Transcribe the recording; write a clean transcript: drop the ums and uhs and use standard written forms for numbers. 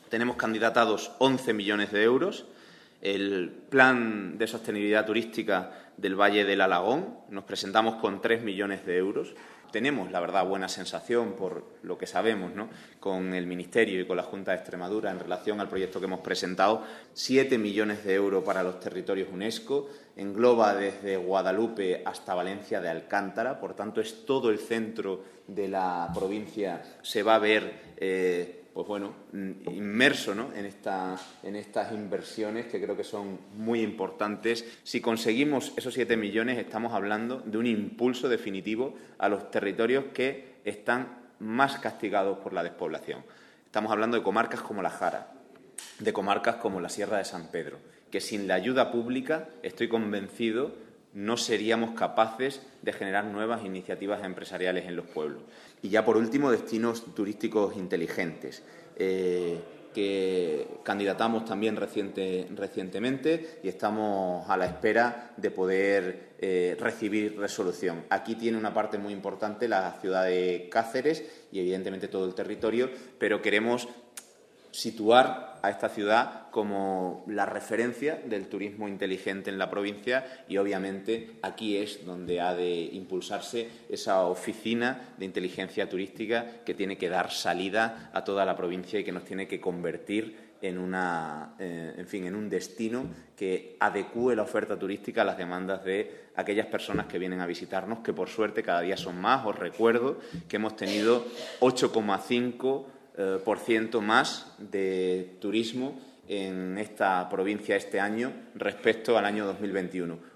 Tenemos candidatados 11 millones de euros. El plan de sostenibilidad turística del Valle del Alagón nos presentamos con 3 millones de euros. Tenemos, la verdad, buena sensación por lo que sabemos, ¿no?, con el Ministerio y con la Junta de Extremadura en relación al proyecto que hemos presentado. 7 millones de euros para los territorios UNESCO, engloba desde Guadalupe hasta Valencia de Alcántara, por tanto es todo el centro de la provincia, se va a ver inmerso, ¿no?, en estas inversiones que creo que son muy importantes. Si conseguimos esos 7 millones, estamos hablando de un impulso definitivo a los territorios que están más castigados por la despoblación. Estamos hablando de comarcas como la Jara, de comarcas como la Sierra de San Pedro, que sin la ayuda pública, estoy convencido, no seríamos capaces de generar nuevas iniciativas empresariales en los pueblos. Y ya, por último, destinos turísticos inteligentes, que candidatamos también recientemente y estamos a la espera de poder recibir resolución. Aquí tiene una parte muy importante la ciudad de Cáceres y, evidentemente, todo el territorio, pero queremos situar a esta ciudad como la referencia del turismo inteligente en la provincia y, obviamente, aquí es donde ha de impulsarse esa oficina de inteligencia turística que tiene que dar salida a toda la provincia y que nos tiene que convertir en un destino que adecúe la oferta turística a las demandas de aquellas personas que vienen a visitarnos, que por suerte cada día son más. Os recuerdo que hemos tenido 8,5% más de turismo en esta provincia este año respecto al año 2021.